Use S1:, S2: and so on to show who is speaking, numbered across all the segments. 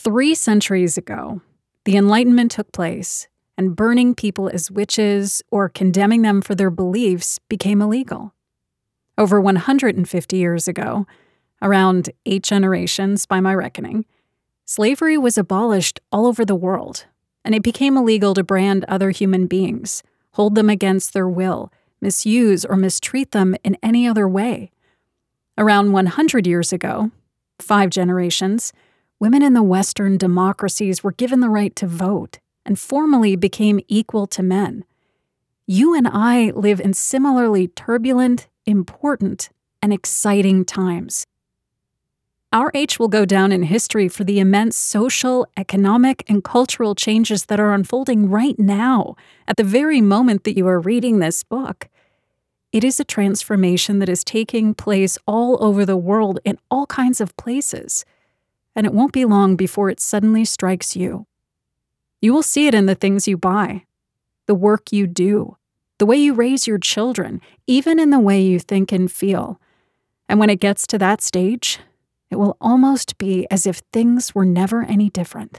S1: 3 centuries ago, the Enlightenment took place, and burning people as witches or condemning them for their beliefs became illegal. Over 150 years ago, around 8 generations by my reckoning, slavery was abolished all over the world, and it became illegal to brand other human beings, hold them against their will, misuse or mistreat them in any other way. Around 100 years ago, 5 generations, women in the Western democracies were given the right to vote and formally became equal to men. You and I live in similarly turbulent, important, and exciting times. Our age will go down in history for the immense social, economic, and cultural changes that are unfolding right now, at the very moment that you are reading this book. It is a transformation that is taking place all over the world in all kinds of places, and it won't be long before it suddenly strikes you. You will see it in the things you buy, the work you do, the way you raise your children, even in the way you think and feel. And when it gets to that stage, it will almost be as if things were never any different.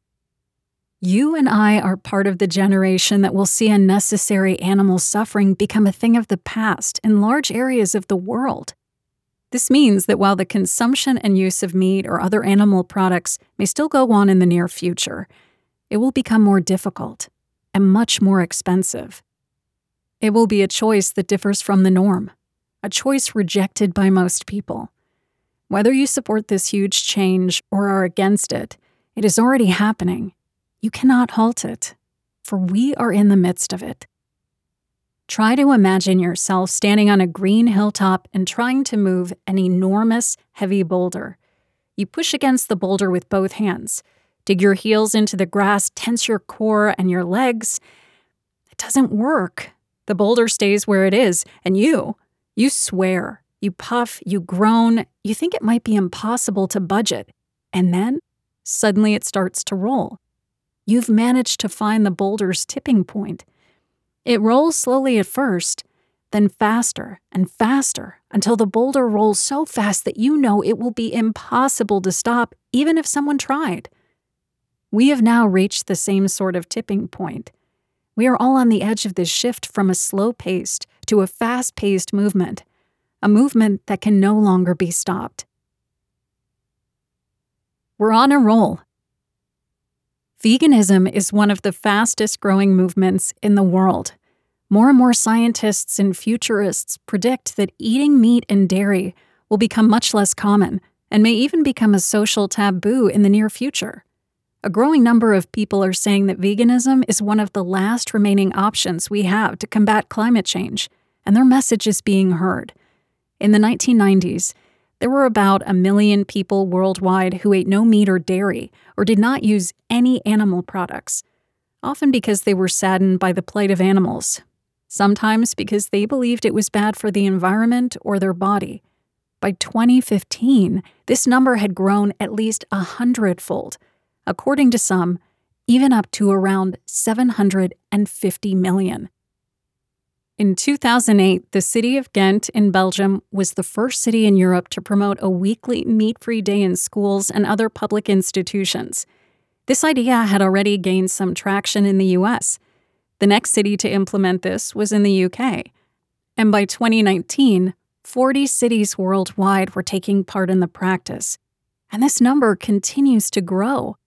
S1: You and I are part of the generation that will see unnecessary animal suffering become a thing of the past in large areas of the world. This means that while the consumption and use of meat or other animal products may still go on in the near future, it will become more difficult and much more expensive. It will be a choice that differs from the norm, a choice rejected by most people. Whether you support this huge change or are against it, it is already happening. You cannot halt it, for we are in the midst of it. Try to imagine yourself standing on a green hilltop and trying to move an enormous, heavy boulder. You push against the boulder with both hands, dig your heels into the grass, tense your core and your legs. It doesn't work. The boulder stays where it is, and you swear, you puff, you groan, you think it might be impossible to budge it, and then suddenly it starts to roll. You've managed to find the boulder's tipping point. It rolls slowly at first, then faster and faster until the boulder rolls so fast that you know it will be impossible to stop even if someone tried. We have now reached the same sort of tipping point. We are all on the edge of this shift from a slow-paced to a fast-paced movement, a movement that can no longer be stopped. We're on a roll. Veganism is one of the fastest-growing movements in the world. More and more scientists and futurists predict that eating meat and dairy will become much less common and may even become a social taboo in the near future. A growing number of people are saying that veganism is one of the last remaining options we have to combat climate change, and their message is being heard. In the 1990s, there were about 1 million people worldwide who ate no meat or dairy or did not use any animal products, often because they were saddened by the plight of animals, sometimes because they believed it was bad for the environment or their body. By 2015, this number had grown at least 100-fold, according to some, even up to around 750 million. In 2008, the city of Ghent in Belgium was the first city in Europe to promote a weekly meat-free day in schools and other public institutions. This idea had already gained some traction in the US. The next city to implement this was in the UK. And by 2019, 40 cities worldwide were taking part in the practice. And this number continues to grow.